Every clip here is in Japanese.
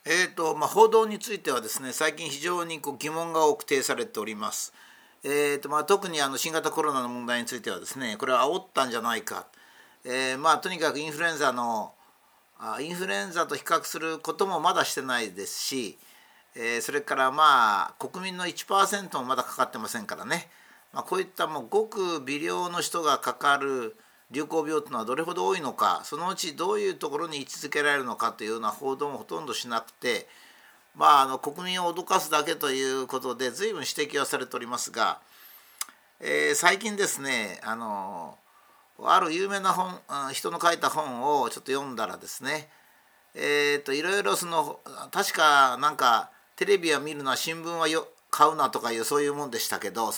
報道についてはですね、最近非常に疑問が多く呈されております。特に新型コロナの問題についてはですね、これは煽ったんじゃないか、とにかくインフルエンザと比較することもまだしてないですし、それから国民の 1% もまだかかってませんからね、こういったごく微量の人がかかる流行病というのはどれほど多いのか、そのうちどういうところに位置づけられるのかというような報道もほとんどしなくて、国民を脅かすだけということで随分指摘はされておりますが、最近ですね、ある有名な人の書いた本をちょっと読んだらですね、いろいろ確かテレビは見るな、新聞は買うなとかそういう本でしたけど、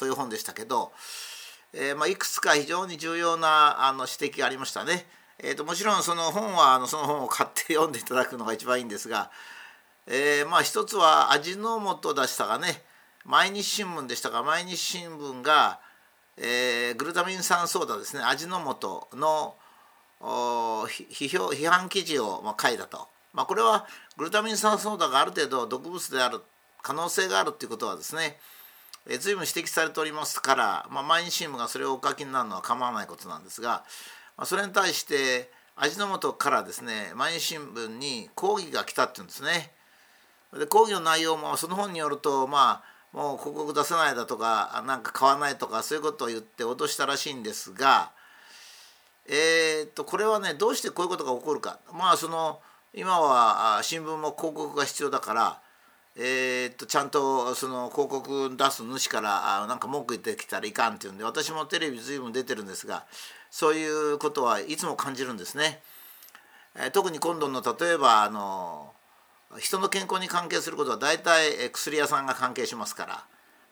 いくつか非常に重要な指摘がありましたね。もちろんその本を買って読んでいただくのが一番いいんですが、一つは味の素でしたがね、毎日新聞でしたが、毎日新聞が、グルタミン酸ソーダですね、味の素の批判記事を書いたと。これはグルタミン酸ソーダがある程度毒物である可能性があるということはですね、随分指摘されておりますから、毎日新聞がそれをお書きになるのは構わないことなんですが、それに対して味の素からですね、毎日新聞に抗議が来たっていうんですね。で抗議の内容もその本によると、もう広告出せないだとか、買わないとか、そういうことを言って脅したらしいんですが、これはね、どうしてこういうことが起こるか。今は新聞も広告が必要だから、ちゃんとその広告出す主から文句言ってきたらいかんっていうんで、私もテレビ随分出てるんですが、そういうことはいつも感じるんですね。特に今度の例えば人の健康に関係することは大体薬屋さんが関係しますから、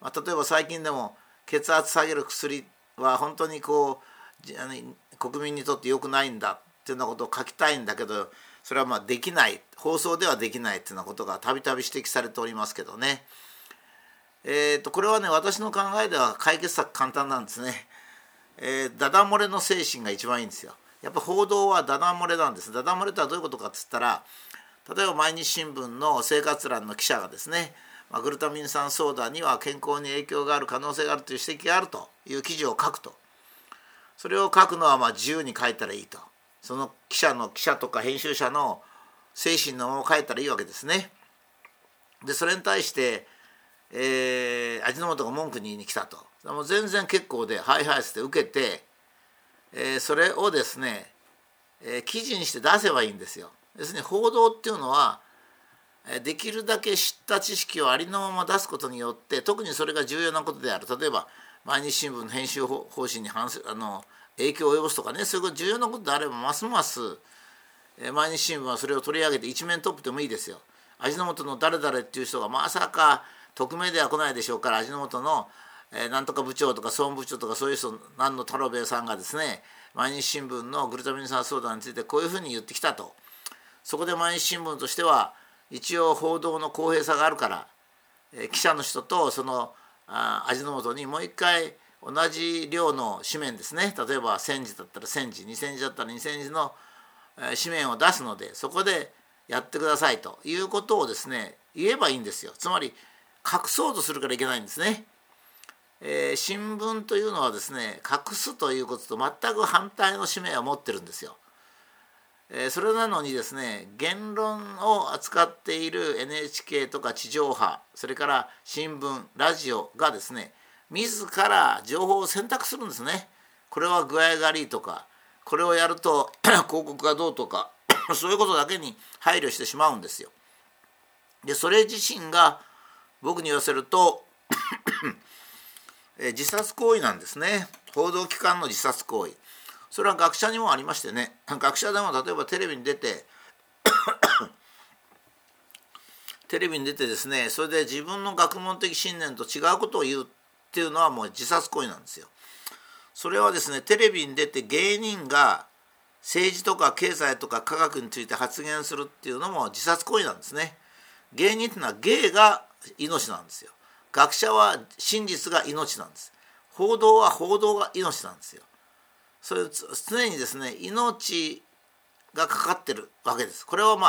例えば最近でも血圧下げる薬は本当に国民にとって良くないんだっていうようなことを書きたいんだけど、それはできない、放送ではできないっていうようなことがたびたび指摘されておりますけどね。これはね、私の考えでは解決策簡単なんですね。ダダ漏れの精神が一番いいんですよ。やっぱ報道はダダ漏れなんです。ダダ漏れとはどういうことかっつったら、例えば毎日新聞の生活欄の記者がですね、グルタミン酸ソーダには健康に影響がある可能性があるという指摘があるという記事を書くと、それを書くのは自由に書いたらいいと、その記者とか編集者の精神のまま書いたらいいわけですね。でそれに対して、味の素が文句に言いに来たと。もう全然結構で、はいはいって受けて、それをですね、記事にして出せばいいんですよ。ですね、報道っていうのはできるだけ知った知識をありのまま出すことによって、特にそれが重要なことである。例えば毎日新聞の編集方針に影響を及ぼすとかね、そういう重要なことであればますます毎日新聞はそれを取り上げて一面トップでもいいですよ。味の素の誰々っていう人がまさか匿名では来ないでしょうから、味の素のなんとか部長とか総務部長とかそういう人、何の太郎兵衛さんがですね、毎日新聞のグルタミン酸ソーダについてこういうふうに言ってきたと。そこで毎日新聞としては一応報道の公平さがあるから、記者の人とその味の素にもう一回同じ量の紙面ですね、例えば1000字だったら1000字、2000字だったら2000字の紙面を出すので、そこでやってくださいということをですね、言えばいいんですよ。つまり隠そうとするからいけないんですね。新聞というのはですね、隠すということと全く反対の使命を持ってるんですよ。それなのにですね、言論を扱っている NHK とか地上波、それから新聞ラジオがですね、自ら情報を選択するんですね。これは具合が悪いとか、これをやると広告がどうとかそういうことだけに配慮してしまうんですよ。でそれ自身が僕に言わせると自殺行為なんですね。報道機関の自殺行為、それは学者にもありましてね、学者でも例えばテレビに出てですね、それで自分の学問的信念と違うことを言うっていうのはもう自殺行為なんですよ。それはですね、テレビに出て芸人が政治とか経済とか科学について発言するっていうのも自殺行為なんですね。芸人っていうのは芸が命なんですよ。学者は真実が命なんです。報道は報道が命なんですよ。それ常にですね、命がかかってるわけです。これは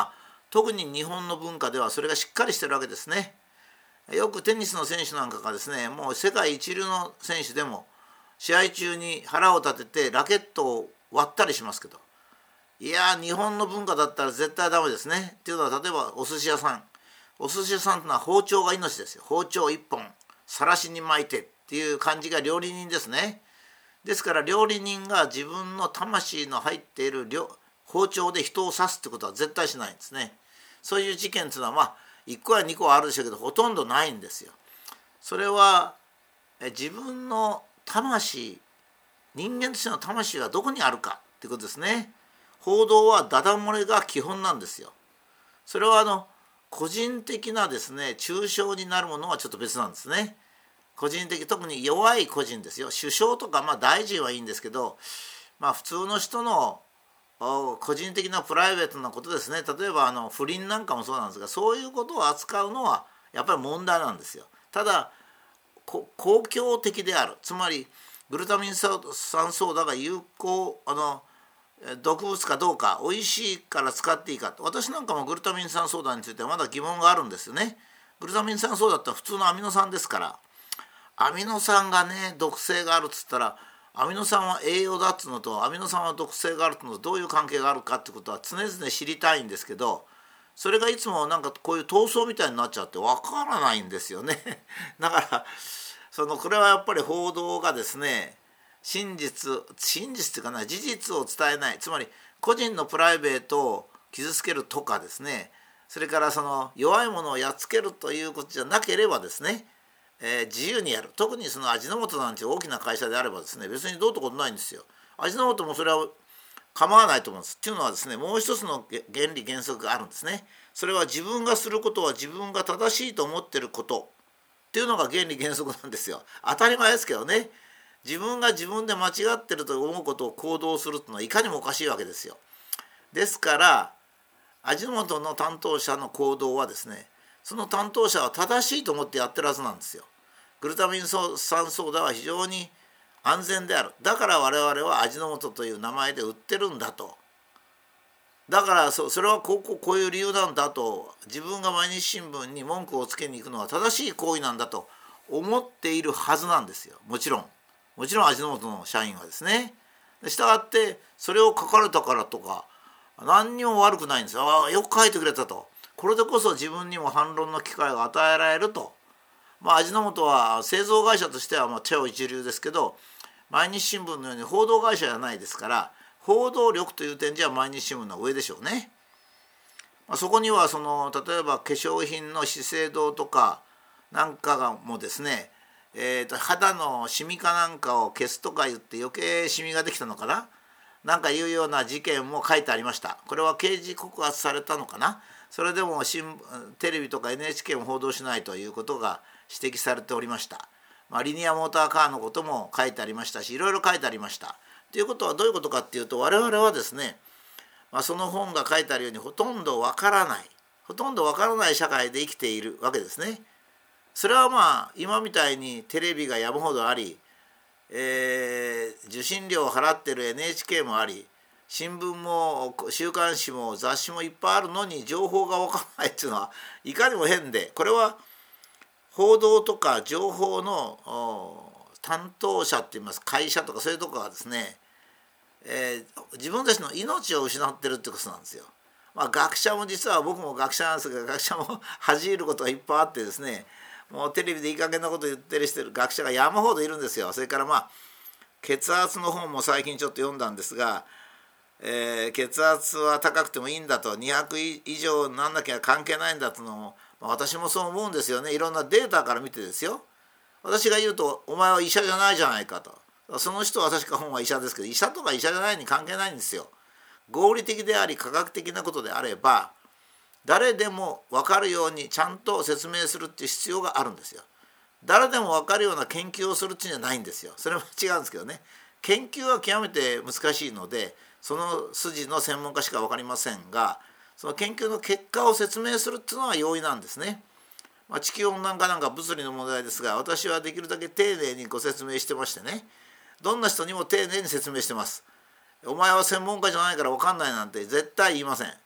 特に日本の文化ではそれがしっかりしてるわけですね。よくテニスの選手なんかがですね、もう世界一流の選手でも試合中に腹を立ててラケットを割ったりしますけど、いや日本の文化だったら絶対ダメですね。っていうのは、例えばお寿司屋さんっていうのは包丁が命ですよ。包丁一本晒しに巻いてっていう感じが料理人ですね。ですから料理人が自分の魂の入っている包丁で人を刺すってことは絶対しないんですね。そういう事件っていうのは1個や2個はあるでしょうけど、ほとんどないんですよ。それは自分の魂、人間としての魂はどこにあるかってことですね。報道はダダ漏れが基本なんですよ。それは個人的なですね中傷になるものはちょっと別なんですね。個人的、特に弱い個人ですよ。首相とか大臣はいいんですけど、普通の人の個人的なプライベートなことですね。例えば不倫なんかもそうなんですが、そういうことを扱うのはやっぱり問題なんですよ。ただ公共的である、つまりグルタミン酸ソーダが有効毒物かどうか、おいしいから使っていいか、私なんかもグルタミン酸ソーダについてはまだ疑問があるんですよね。グルタミン酸ソーダって普通のアミノ酸ですから、アミノ酸がね毒性があるっつったら、アミノ酸は栄養だっつうのとアミノ酸は毒性があるっていうのとどういう関係があるかってことは常々知りたいんですけど、それがいつもなんかこういう闘争みたいになっちゃってわからないんですよね。だからこれはやっぱり報道がですね、真実っていうかな、事実を伝えない、つまり個人のプライベートを傷つけるとかですね、それから弱いものをやっつけるということじゃなければですね、自由にやる。特に味の素なんて大きな会社であればですね、別にどうってことないんですよ。味の素もそれは構わないと思うんです。っていうのはですね、もう一つの原理原則があるんですね。それは自分がすることは自分が正しいと思っていることっていうのが原理原則なんですよ。当たり前ですけどね。自分が自分で間違ってると思うことを行動するっていうのはいかにもおかしいわけですよ。ですから味の素の担当者の行動はですね、その担当者は正しいと思ってやってるはずなんですよ。グルタミン酸ソーダは非常に安全である。だから我々は味の素という名前で売ってるんだと。だからそれはこういう理由なんだと、自分が毎日新聞に文句をつけに行くのは正しい行為なんだと思っているはずなんですよ。もちろん味の素の社員はですね。したがってそれを書かれたからとか何にも悪くないんですよ。よく書いてくれたと。これでこそ自分にも反論の機会が与えられると。味の素は製造会社としては超一流ですけど、毎日新聞のように報道会社じゃないですから、報道力という点じゃ毎日新聞の上でしょうね。そこには例えば化粧品の資生堂とかなんかがもですね、肌のシミかなんかを消すとか言って余計シミができたのかな、なんかいうような事件も書いてありました。これは刑事告発されたのかな。それでもテレビとか NHK も報道しないということが指摘されておりました。リニアモーターカーのことも書いてありましたし、いろいろ書いてありました。ということはどういうことかっていうと、我々はですね、その本が書いてあるようにほとんどわからない社会で生きているわけですね。それは今みたいにテレビが山ほどあり、受信料を払ってる NHK もあり、新聞も週刊誌も雑誌もいっぱいあるのに情報がわからないっていうのはいかにも変で、これは報道とか情報の担当者っていいます会社とかそういうところがですね、自分たちの命を失ってるってことなんですよ。学者も実は僕も学者なんですが、学者も恥じることがいっぱいあってですね、もうテレビでいい加減なこと言ってる学者が山ほどいるんですよ。それから血圧の本も最近ちょっと読んだんですが、血圧は高くてもいいんだと、200以上なんなきゃ関係ないんだというのも、私もそう思うんですよね。いろんなデータから見てですよ。私が言うとお前は医者じゃないじゃないかと。その人は確か本は医者ですけど、医者とか医者じゃないに関係ないんですよ。合理的であり科学的なことであれば誰でも分かるようにちゃんと説明するっていう必要があるんですよ。誰でも分かるような研究をするっていうんじゃないんですよ。それも違うんですけどね。研究は極めて難しいので、その筋の専門家しか分かりませんが、その研究の結果を説明するっていうのは容易なんですね。地球温暖化なんか物理の問題ですが、私はできるだけ丁寧にご説明してましてね、どんな人にも丁寧に説明してます。お前は専門家じゃないから分かんないなんて絶対言いません。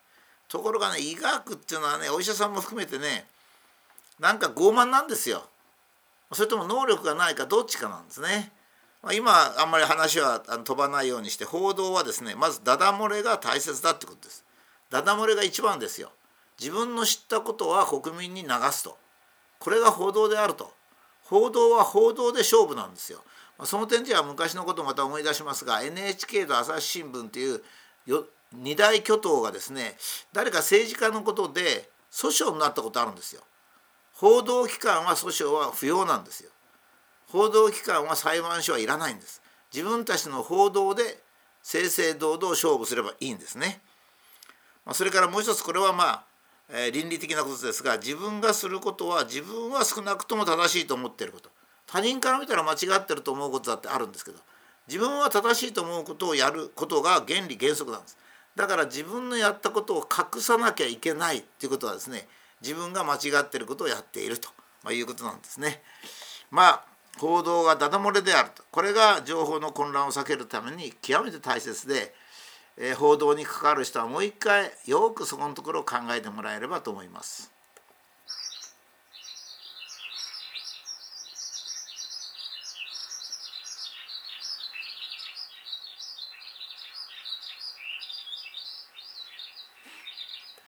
ところがね、医学っていうのはね、お医者さんも含めてね、なんか傲慢なんですよ。それとも能力がないかどっちかなんですね。今あんまり話は飛ばないようにして、報道はですね、まずダダ漏れが大切だってことです。ダダ漏れが一番ですよ。自分の知ったことは国民に流すと、これが報道であると。報道は報道で勝負なんですよ。その点では昔のことをまた思い出しますが、 NHK と朝日新聞という二大巨頭がですね、誰か政治家のことで訴訟になったことあるんですよ。報道機関は訴訟は不要なんですよ。報道機関は裁判所はいらないんです。自分たちの報道で正々堂々勝負すればいいんですね。それからもう一つ、これは倫理的なことですが、自分がすることは自分は少なくとも正しいと思っていること、他人から見たら間違ってると思うことだってあるんですけど、自分は正しいと思うことをやることが原理原則なんです。だから自分のやったことを隠さなきゃいけないということはですね、自分が間違っていることをやっているということなんですね。報道がダダ漏れであると、これが情報の混乱を避けるために極めて大切で、報道に関わる人はもう一回よくそこのところを考えてもらえればと思います。